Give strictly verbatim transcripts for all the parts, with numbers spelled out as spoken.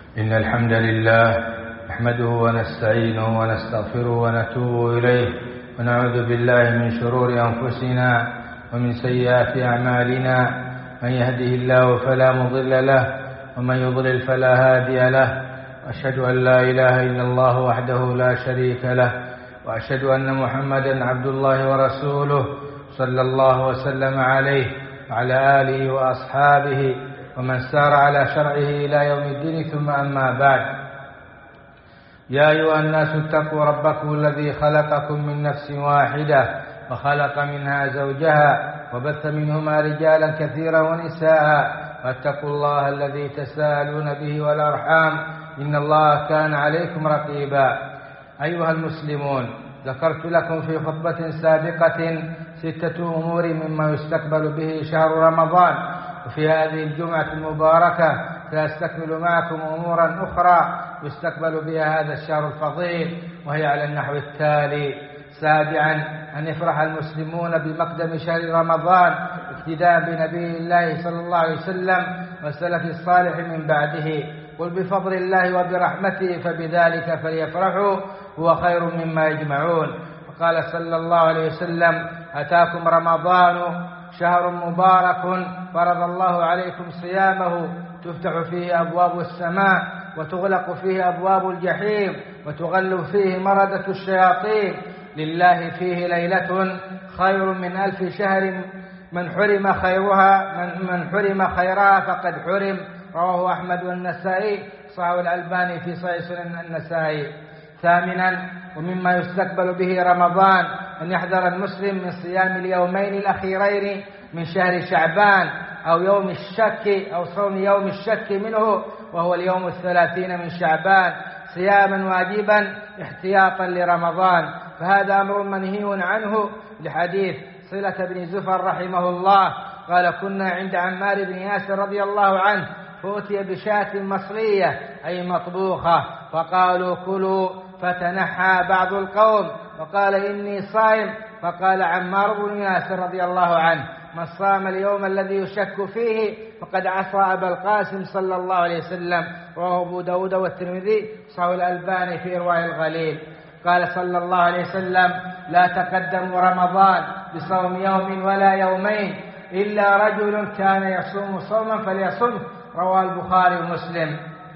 إن الحمد لله نحمده ونستعينه ونستغفره ونتوب إليه ونعوذ بالله من شرور أنفسنا ومن سيئات أعمالنا. من يهده الله فلا مضل له ومن يضلل فلا هادي له. وأشهد أن لا إله إلا الله وحده لا شريك له وأشهد أن محمدا عبد الله ورسوله صلى الله وسلم عليه وعلى آله وأصحابه ومن سار على شرعه إلى يوم الدين. ثم أما بعد. يا أيها الناس اتقوا ربكم الذي خلقكم من نفس واحدة وخلق منها زوجها وبث منهما رجالا كثيرا ونساء واتقوا الله الذي تساءلون به والأرحام إن الله كان عليكم رقيبا. أيها المسلمون، ذكرت لكم في خطبة سابقة ستة أمور مما يستقبل به شهر رمضان، وفي هذه الجمعة المباركة سأستكمل معكم أمورا أخرى يستقبل بها هذا الشهر الفضيل، وهي على النحو التالي: سابعا، أن يفرح المسلمون بمقدم شهر رمضان اقتداء بنبي الله صلى الله عليه وسلم والسلف الصالح من بعده. قل بفضل الله وبرحمته فبذلك فليفرحوا هو خير مما يجمعون. وقال صلى الله عليه وسلم: أتاكم رمضان شهر مبارك فرض الله عليكم صيامه، تفتح فيه أبواب السماء وتغلق فيه أبواب الجحيم وتغل فيه مردة الشياطين، لله فيه ليلة خير من ألف شهر، من حرم خيرها من, من حرم خيرها فقد حرم. رواه أحمد والنسائي، صححه الألباني في صحيح سنن النسائي. ثامنا، ومما يستقبل به رمضان أن يحذر المسلم من صيام اليومين الأخيرين من شهر شعبان أو يوم الشك أو صوم يوم الشك منه، وهو اليوم الثلاثين من شعبان، صياما واجبا احتياطا لرمضان، فهذا أمر منهي عنه لحديث صلة بن زفر رحمه الله قال: كنا عند عمار بن ياسر رضي الله عنه فأتي بشاة مصرية أي مطبوخة فقالوا: كلوا، فتنحى بعض القوم وقال: إني صائم. فقال عمار بن ياسر رضي الله عنه: من صام اليوم الذي يشك فيه فقد عصى أبا القاسم صلى الله عليه وسلم. رواه أبو داود والترمذي، صححه الألباني في إرواء الغليل. قال صلى الله عليه وسلم: لا تقدموا رمضان بصوم يوم ولا يومين إلا رجل كان يصوم صوما فليصمه. رواه البخاري ومسلم.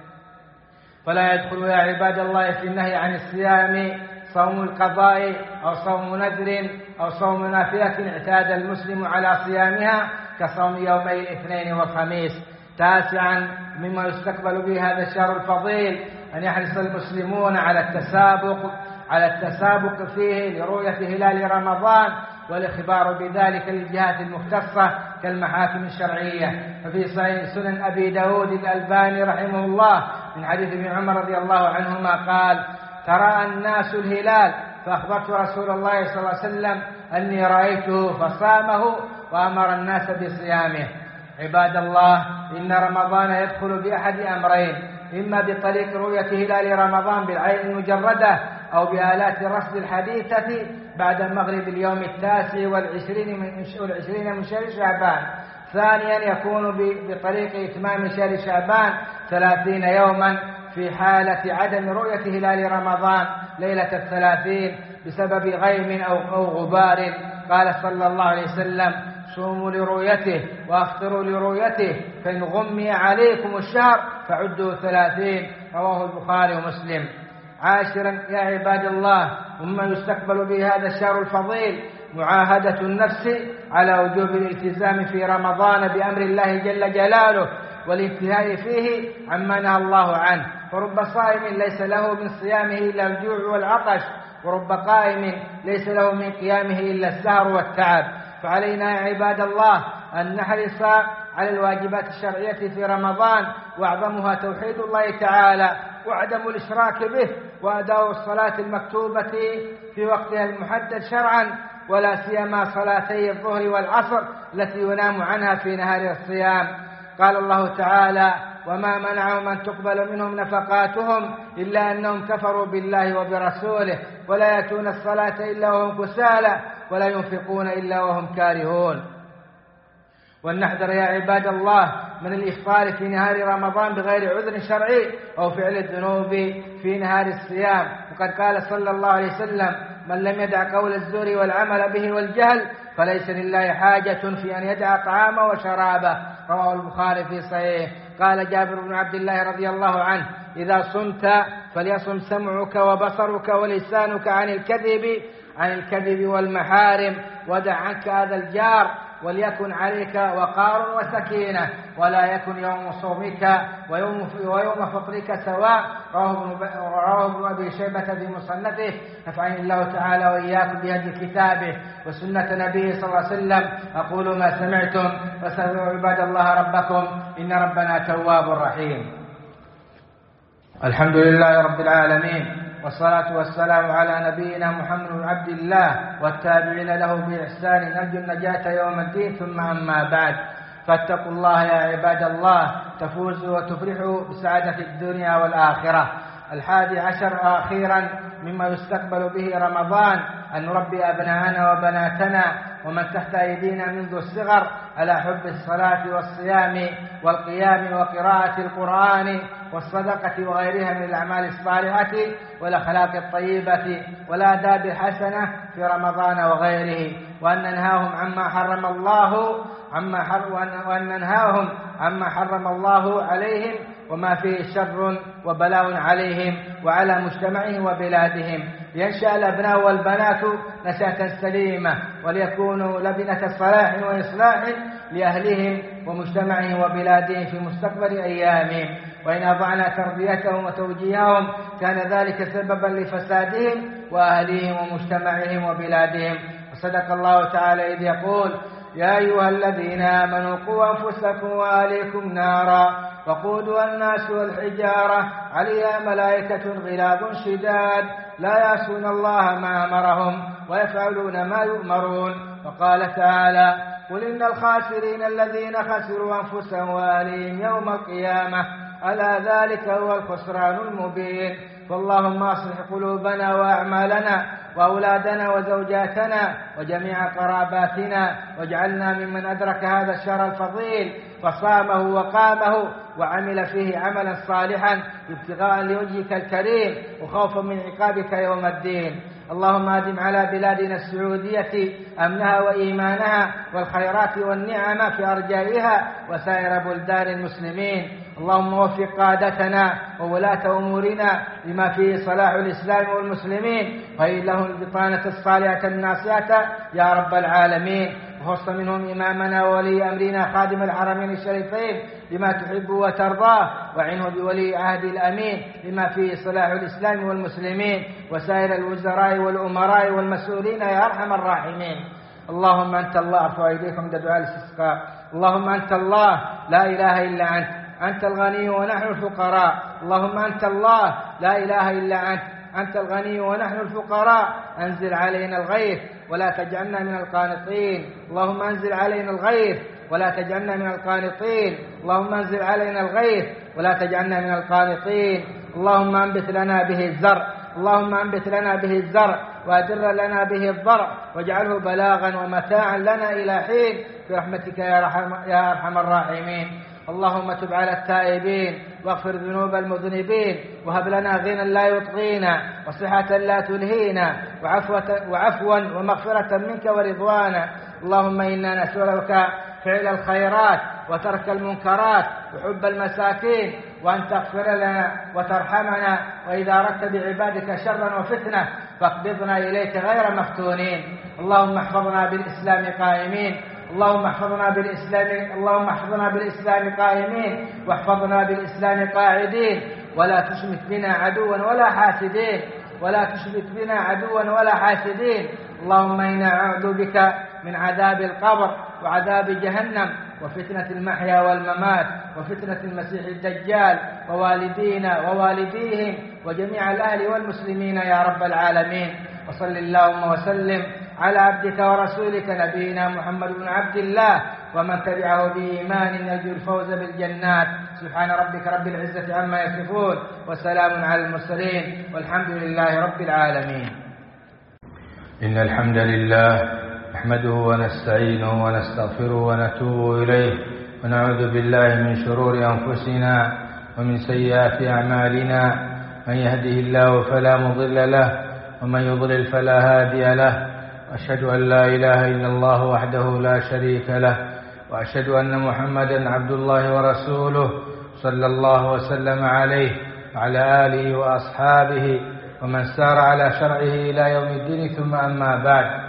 فلا يدخل يا عباد الله في النهي عن الصيام صوم القضاء أو صوم نذر أو صوم نافلة اعتاد المسلم على صيامها كصوم يومي الاثنين والخميس. تاسعا، مما يستقبل به هذا الشهر الفضيل أن يحرص المسلمون على التسابق على التسابق فيه لرؤية هلال رمضان والإخبار بذلك للجهات المختصة كالمحاكم الشرعية. ففي صحيح سنن أبي داود الألباني رحمه الله من حديث ابن عمر رضي الله عنهما قال: ترى الناس الهلال فأخبرت رسول الله صلى الله عليه وسلم أني رأيته فصامه وأمر الناس بصيامه. عباد الله، إن رمضان يدخل بأحد أمرين: إما بطريق رؤية هلال رمضان بالعين المجردة أو بآلات الرصد الحديثة بعد مغرب اليوم التاسع والعشرين من, والعشرين من شهر شعبان. ثانيا، يكون بطريق إتمام شهر شعبان ثلاثين يوما في حالة عدم رؤية هلال رمضان ليلة الثلاثين بسبب غيم أو غبار. قال صلى الله عليه وسلم: صوموا لرؤيته وافطروا لرؤيته، فإن غمي عليكم الشهر فعدوا ثلاثين. رواه البخاري ومسلم. عاشرا، يا عباد الله، مما يستقبل به هذا الشهر الفضيل معاهدة النفس على وجوب الالتزام في رمضان بأمر الله جل جلاله والانتهاء فيه عما نهى الله عنه. ورب صائم ليس له من صيامه إلا الجوع والعطش، ورب قائم ليس له من قيامه إلا السهر والتعب. فعلينا يا عباد الله أن نحرص على الواجبات الشرعية في رمضان، وأعظمها توحيد الله تعالى وعدم الإشراك به، وأداء الصلاة المكتوبة في وقتها المحدد شرعا، ولا سيما صلاتي الظهر والعصر التي ينام عنها في نهار الصيام. قال الله تعالى: وما منعهم أن تقبل منهم نفقاتهم إلا أنهم كفروا بالله وبرسوله ولا يأتون الصلاة إلا وهم كسالى ولا ينفقون إلا وهم كارهون. ولنحذر يا عباد الله من الإفطار في نهار رمضان بغير عذر شرعي أو فعل الذنوب في نهار الصيام. وقد قال صلى الله عليه وسلم: من لم يدع قول الزور والعمل به والجهل فليس لله حاجة في أن يدع طعامه وشرابه. رواه البخاري في صحيح. قال جابر بن عبد الله رضي الله عنه: إذا صمت فليصم سمعك وبصرك ولسانك عن الكذب عن الكذب والمحارم، ودع عنك هذا الجار، وليكن عليك وقار وسكينة، ولا يكن يوم صومك ويوم, ويوم فطرك سواء. رواه ابن أبي شيبة في مصنفه. نفعني الله تعالى وإياكم بهدي كتابه وسنة نبيه صلى الله عليه وسلم. أقول ما سمعتم واستغفروا عباد الله ربكم إن ربنا تواب رحيم. الحمد لله رب العالمين، والصلاة والسلام على نبينا محمد بن عبد الله والتابعين له بإحسان نرجو النجاة يوم الدين. ثم أما بعد، فاتقوا الله يا عباد الله تفوزوا وتفرحوا بسعادة الدنيا والآخرة. الحادي عشر أخيرا مما يستقبل به رمضان أن نربي أبناءنا وبناتنا ومن تحت أيدينا منذ الصغر على حب الصلاة والصيام والقيام وقراءة القرآن والصدقة وغيرها من الأعمال الصالحة والأخلاق الطيبة والآداب الحسنة في رمضان وغيره، وأن ننهاهم عما حرم الله عما حرم وأن ننهاهم عما حرم الله عليهم وما فيه شر وبلاء عليهم وعلى مجتمعهم وبلادهم، لينشأ الأبناء والبنات نشأة سليمة وليكونوا لبنة صلاح وإصلاح لأهلهم ومجتمعهم وبلادهم في مستقبل أيامهم. وإن أضعنا تربيتهم وتوجيههم كان ذلك سببا لفسادهم وأهلهم ومجتمعهم وبلادهم. وصدق الله تعالى إذ يقول: يا أيها الذين آمنوا قوا أنفسكم وأهليكم نارا وقودها الناس والحجارة عليها ملائكة غلاظ شداد لا يعصون الله ما أمرهم ويفعلون ما يؤمرون. وقال تعالى: قل إن الخاسرين الذين خسروا أنفسهم وأهليهم يوم القيامة ألا ذلك هو الخسران المبين. فاللهم أصلح قلوبنا وأعمالنا وأولادنا وزوجاتنا وجميع قراباتنا، واجعلنا ممن أدرك هذا الشهر الفضيل فصامه وقامه وعمل فيه عملا صالحا ابتغاء لوجهك الكريم وخوفا من عقابك يوم الدين. اللهم أدم على بلادنا السعودية أمنها وإيمانها والخيرات والنعم في أرجائها وسائر بلدان المسلمين. اللهم وفق قادتنا وولاة أمورنا لما فيه صلاح الإسلام والمسلمين، وهي لهم البطانة الصالحة الناصعة يا رب العالمين. وخص منهم إمامنا وولي أمرنا خادم الحرمين الشريفين بما تحب وترضاه، وعنه بولي عهد الأمين لما فيه صلاح الإسلام والمسلمين وسائر الوزراء والأمراء والمسؤولين يا أرحم الراحمين. اللهم أنت الله، ارفعوا أيديكم عند دعاء الاستسقاء. اللهم أنت الله لا إله إلا أنت، أنت الغني ونحن الفقراء. اللهم أنت الله لا إله إلا أنت، أنت الغني ونحن الفقراء. أنزل علينا الغيث ولا تجعلنا من القانطين. اللهم أنزل علينا الغيث ولا تجعلنا من القانطين. اللهم أنزل علينا الغيث ولا تجعلنا من القانطين. اللهم أنبت لنا به الزرع، اللهم أنبت لنا به الزرع وأدر لنا به الضرع واجعله بلاغا ومتاعا لنا إلى حين برحمتك يا أرحم الراحمين. اللهم تب على التائبين واغفر ذنوب المذنبين، وهب لنا غنى لا يطغينا وصحة لا تلهينا وعفوا ومغفرة منك ورضوانا. اللهم إنا نسألك فعل الخيرات وترك المنكرات وحب المساكين، وأن تغفر لنا وترحمنا، وإذا أردت بعبادك شرا وفتنة فاقبضنا إليك غير مفتونين. اللهم احفظنا بالإسلام قائمين، اللهم احفظنا بالإسلام اللهم احفظنا بالإسلام قائمين، واحفظنا بالإسلام قاعدين، ولا تشمت بنا عدوا ولا حاسدين ولا تشمت بنا عدوا ولا حاسدين. اللهم إنا نعوذ بك من عذاب القبر وعذاب جهنم وفتنة المحيا والممات وفتنة المسيح الدجال ووالدينا ووالديهم وجميع الأهل والمسلمين يا رب العالمين. وصل اللهم وسلم على عبدك ورسولك نبينا محمد بن عبد الله ومن تبعه بإيمان يرجو الفوز بالجنات. سبحان ربك رب العزة عما يصفون وسلام على المرسلين والحمد لله رب العالمين. إن الحمد لله نحمده ونستعينه ونستغفره ونتوب إليه ونعوذ بالله من شرور أنفسنا ومن سيئات أعمالنا من يهده الله فلا مضل له ومن يضلل فلا هادي له وأشهد أن لا إله إلا الله وحده لا شريك له وأشهد أن محمدا عبد الله ورسوله صلى الله وسلم عليه وعلى آله وأصحابه ومن سار على شرعه إلى يوم الدين ثم أما بعد.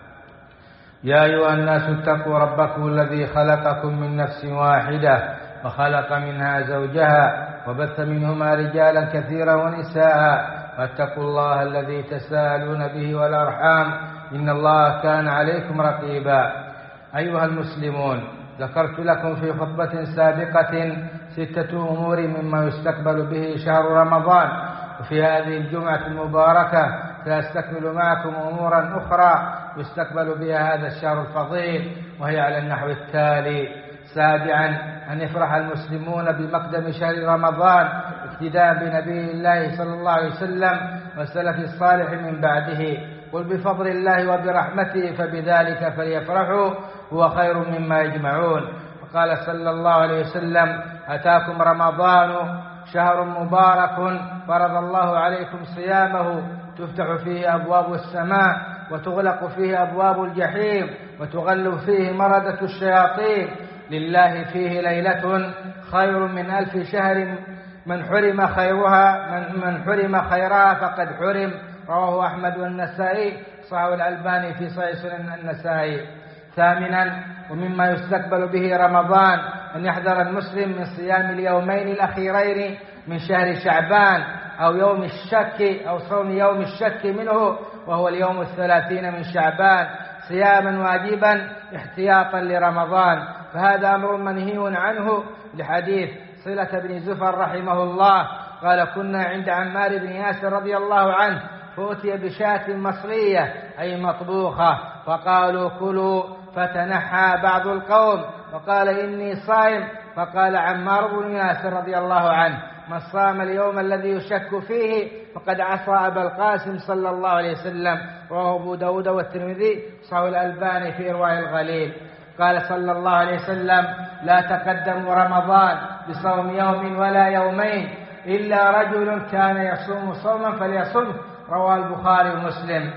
يا أيها الناس اتقوا ربكم الذي خلقكم من نفس واحدة وخلق منها زوجها وبث منهما رجالا كثيرا ونساء واتقوا الله الذي تساءلون به والأرحام إن الله كان عليكم رقيبا. أيها المسلمون، ذكرت لكم في خطبة سابقة ستة أمور مما يستقبل به شهر رمضان، وفي هذه الجمعة المباركة سأستكمل معكم أمورا أخرى يستقبل بها هذا الشهر الفضيل، وهي على النحو التالي: سابعا، أن يفرح المسلمون بمقدم شهر رمضان اقتداء بنبي الله صلى الله عليه وسلم والسلف الصالح من بعده. قل بفضل الله وبرحمته فبذلك فليفرحوا هو خير مما يجمعون. وقال صلى الله عليه وسلم: أتاكم رمضان شهر مبارك فرض الله عليكم صيامه تفتح فيه أبواب السماء وتغلق فيه أبواب الجحيم وتغلب فيه مردة الشياطين، لله فيه ليلة خير من ألف شهر، من حرم خيرها من, من حرم خيرها فقد حرم. رواه أحمد والنسائي، صححه الألباني في صحيح سنن النسائي. ثامنا، ومما يستقبل به رمضان أن يحذر المسلم من صيام اليومين الأخيرين من شهر شعبان أو يوم الشك أو صوم يوم الشك منه وهو اليوم الثلاثين من شعبان صياما واجبا احتياطا لرمضان، فهذا أمر منهي عنه لحديث صلة بن زفر رحمه الله قال: كنا عند عمار بن ياسر رضي الله عنه فأتي بشاة مصرية أي مطبوخة فقالوا: كلوا، فتنحى بعض القوم وقال: إني صائم. فقال عمار بن ياسر رضي الله عنه: من صام اليوم الذي يشك فيه فقد عصى أبا القاسم صلى الله عليه وسلم. رواه أبو داود والترمذي، صححه الألباني في إرواء الغليل. قال صلى الله عليه وسلم: لا تقدموا رمضان بصوم يوم ولا يومين إلا رجل كان يصوم صوما فليصمه. رواه البخاري ومسلم.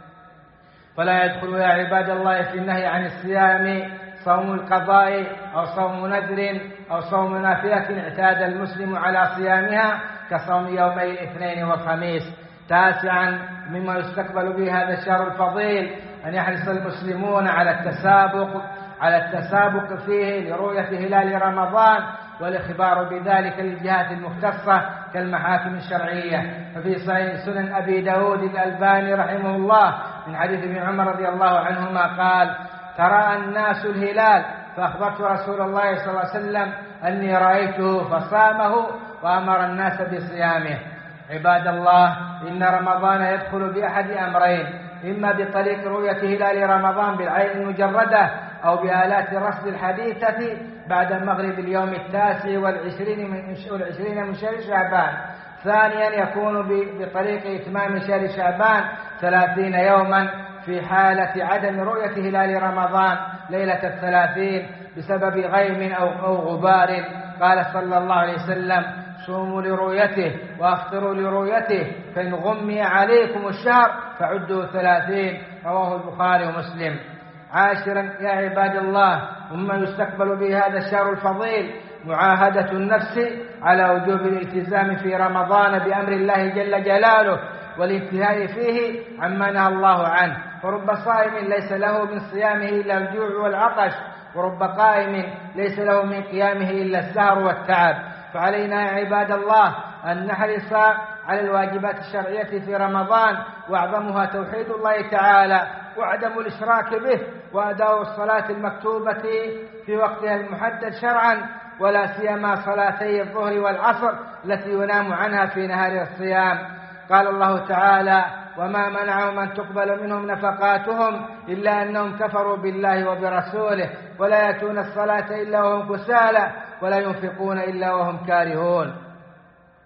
فلا يدخل يا عباد الله في النهي عن الصيام صوم القضاء أو صوم نذر أو صوم نافلة اعتاد المسلم على صيامها كصوم يومي الاثنين والخميس. تاسعا، مما يستقبل به هذا الشهر الفضيل أن يحرص المسلمون على التسابق على التسابق فيه لرؤية هلال رمضان والإخبار بذلك للجهات المختصة كالمحاكم الشرعية. ففي صحيح سنن أبي داود الألباني رحمه الله من حديث ابن عمر رضي الله عنهما قال: ترى الناس الهلال فأخبرت رسول الله صلى الله عليه وسلم أني رأيته فصامه وأمر الناس بصيامه. عباد الله، إن رمضان يدخل بأحد أمرين: إما بطريق رؤية هلال رمضان بالعين المجردة أو بآلات الرصد الحديثة بعد مغرب اليوم التاسع والعشرين من, والعشرين من شهر شعبان. ثانيا، يكون بطريق إتمام شهر شعبان ثلاثين يوما في حالة عدم رؤية هلال رمضان ليلة الثلاثين بسبب غيم أو غبار. قال صلى الله عليه وسلم: صوموا لرؤيته وافطروا لرؤيته، فإن غمي عليكم الشهر فعدوا ثلاثين. رواه البخاري ومسلم. عاشرا، يا عباد الله، ومما يستقبل به هذا الشهر الفضيل معاهدة النفس على وجوب الالتزام في رمضان بأمر الله جل جلاله والانتهاء فيه عما نهى الله عنه. ورب صائم ليس له من صيامه إلا الجوع والعطش، ورب قائم ليس له من قيامه إلا السهر والتعب. فعلينا يا عباد الله أن نحرص على الواجبات الشرعية في رمضان، وأعظمها توحيد الله تعالى وعدم الإشراك به، وأداء الصلاة المكتوبة في وقتها المحدد شرعا، ولا سيما صلاتي الظهر والعصر التي ينام عنها في نهار الصيام. قال الله تعالى: وما منعهم أن تقبل منهم نفقاتهم إلا أنهم كفروا بالله وبرسوله ولا يأتون الصلاة إلا وهم كسالى ولا ينفقون إلا وهم كارهون.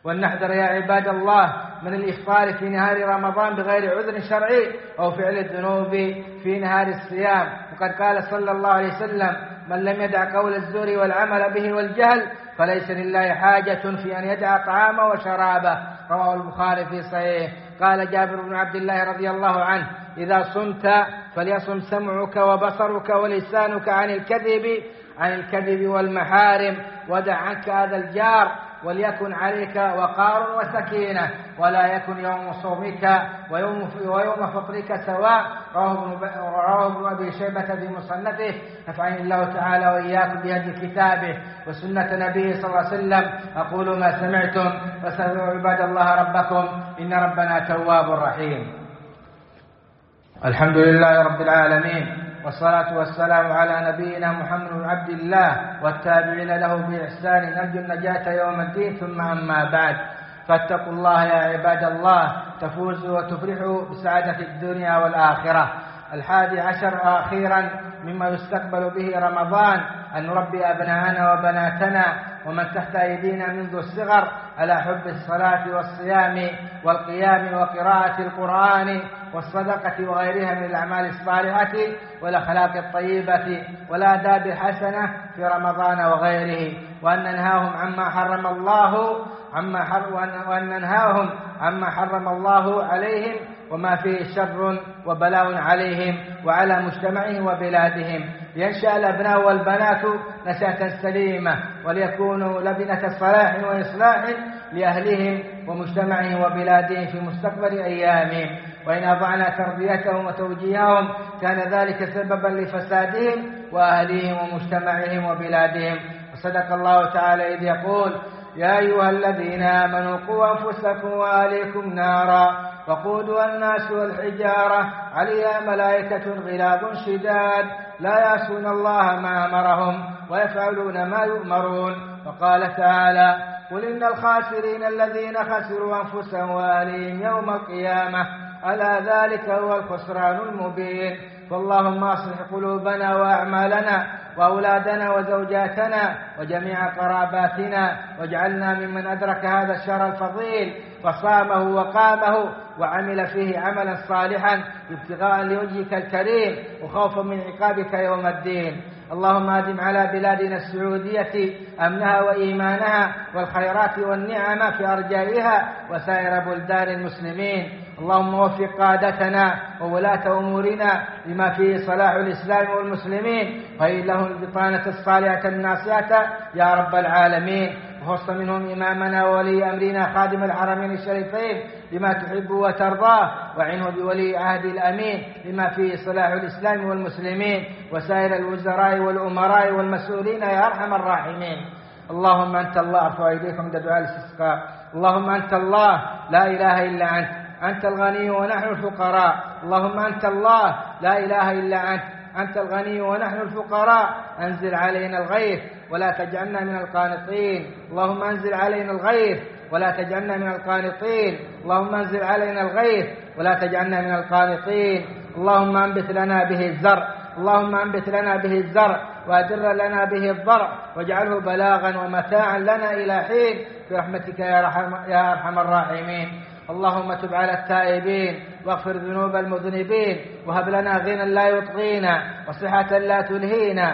ولنحذر يا عباد الله من الإفطار في نهار رمضان بغير عذر شرعي أو فعل الذنوب في نهار الصيام. وقد قال صلى الله عليه وسلم: من لم يدع قول الزور والعمل به والجهل فليس لله حاجة في أن يدع طعامه وشرابه. رواه البخاري في صحيح. قال جابر بن عبد الله رضي الله عنه: إذا صمت فليصم سمعك وبصرك ولسانك عن الكذب عن الكذب والمحارم، ودع عنك هذا الجار، وليكن عليك وقار وسكينة، ولا يكن يوم صومك ويوم ويوم فطرك سواء. رواه ابن أبي شيبة في مصنفه. نفعني الله تعالى وإياكم بهدي كتابه وسنة نبيه صلى الله عليه وسلم. أقول ما سمعتم واستغفروا عباد الله ربكم إن ربنا تواب رحيم. الحمد لله رب العالمين، والصلاة والسلام على نبينا محمد بن عبد الله والتابعين له بإحسان نرجو النجاة يوم الدين. ثم أما بعد، فاتقوا الله يا عباد الله تفوزوا وتفرحوا بسعادة الدنيا والآخرة. الحادي عشر أخيرا مما يستقبل به رمضان أن نربي أبناءنا وبناتنا ومن تحت أيدينا منذ الصغر على حب الصلاة والصيام والقيام وقراءة القرآن والصدقة وغيرها من الأعمال الصالحة والأخلاق الطيبة والآداب الحسنة في رمضان وغيره، وأن ننهاهم عما حرم الله عما حر وأن ننهاهم عما حرم الله عليهم وما فيه شر وبلاء عليهم وعلى مجتمعهم وبلادهم، لينشأ الأبناء والبنات نشأة سليمة وليكونوا لبنة صلاح وإصلاح لأهلهم ومجتمعهم وبلادهم في مستقبل أيامهم. وإن أضعنا تربيتهم وتوجيههم كان ذلك سببا لفسادهم وأهلهم ومجتمعهم وبلادهم. وصدق الله تعالى إذ يقول: يا أيها الذين آمنوا قوا أنفسكم وأهليكم نارا وقودها الناس والحجارة عليها ملائكة غلاظ شداد لا يعصون الله ما أمرهم ويفعلون ما يؤمرون. وقال تعالى: قل إن الخاسرين الذين خسروا أنفسهم وأهليهم يوم القيامة ألا ذلك هو الخسران المبين. فاللهم أصلح قلوبنا وأعمالنا وأولادنا وزوجاتنا وجميع قراباتنا، واجعلنا ممن أدرك هذا الشهر الفضيل فصامه وقامه وعمل فيه عملا صالحا ابتغاء لوجهك الكريم وخوفا من عقابك يوم الدين. اللهم أدم على بلادنا السعودية أمنها وإيمانها والخيرات والنعم في أرجائها وسائر بلدان المسلمين. اللهم وفق قادتنا وولاة أمورنا لما فيه صلاح الإسلام والمسلمين، وهي لهم البطانة الصالحة الناصعة يا رب العالمين. وخص منهم إمامنا وولي أمرنا خادم الحرمين الشريفين لما تحب وترضاه، وعنه بولي عهد الأمين لما فيه صلاح الإسلام والمسلمين وسائر الوزراء والأمراء والمسؤولين يا أرحم الراحمين. اللهم أنت الله، أرفع أيديكم عند دعاء الاستسقاء. اللهم أنت الله لا إله إلا أنت، أنت الغني ونحن الفقراء. اللهم أنت الله لا إله إلا أنت، أنت الغني ونحن الفقراء. أنزل علينا الغيث ولا تجعلنا من القانطين. اللهم أنزل علينا الغيث ولا تجعلنا من القانطين. اللهم أنزل علينا الغيث ولا تجعلنا من القانطين. اللهم أنبت لنا به الزرع، اللهم أنبت لنا به الزرع وأدر لنا به الضرع واجعله بلاغا ومتاعا لنا إلى حين برحمتك يا يا أرحم الراحمين. اللهم تب على التائبين واغفر ذنوب المذنبين، وهب لنا غنى لا يطغينا وصحة لا تلهينا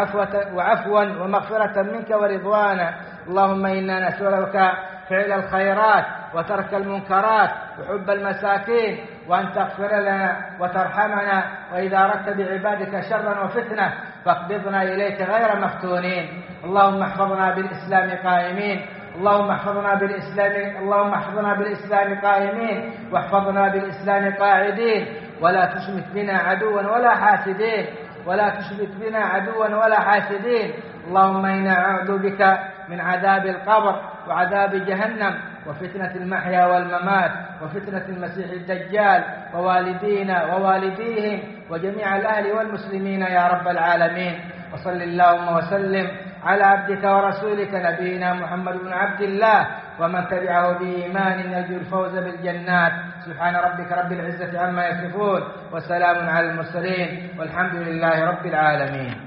وعفوا ومغفرة منك ورضوانا. اللهم إنا نسألك فعل الخيرات وترك المنكرات وحب المساكين، وأن تغفر لنا وترحمنا، وإذا أردت بعبادك شرا وفتنة فاقبضنا إليك غير مفتونين. اللهم احفظنا بالإسلام قائمين، اللهم احفظنا بالإسلام اللهم احفظنا بالإسلام قائمين، واحفظنا بالإسلام قاعدين، ولا تشمت بنا عدوا ولا حاسدين ولا تشمت بنا عدوا ولا حاسدين. اللهم إنا أعوذ بك من عذاب القبر وعذاب جهنم وفتنة المحيا والممات وفتنة المسيح الدجال ووالدينا ووالديهم وجميع الأهل والمسلمين يا رب العالمين. وصل اللهم وسلم على عبدك ورسولك نبينا محمد بن عبد الله ومن تبعه بإيمان يرجو الفوز بالجنات. سبحان ربك رب العزة عما يصفون وسلام على المرسلين والحمد لله رب العالمين.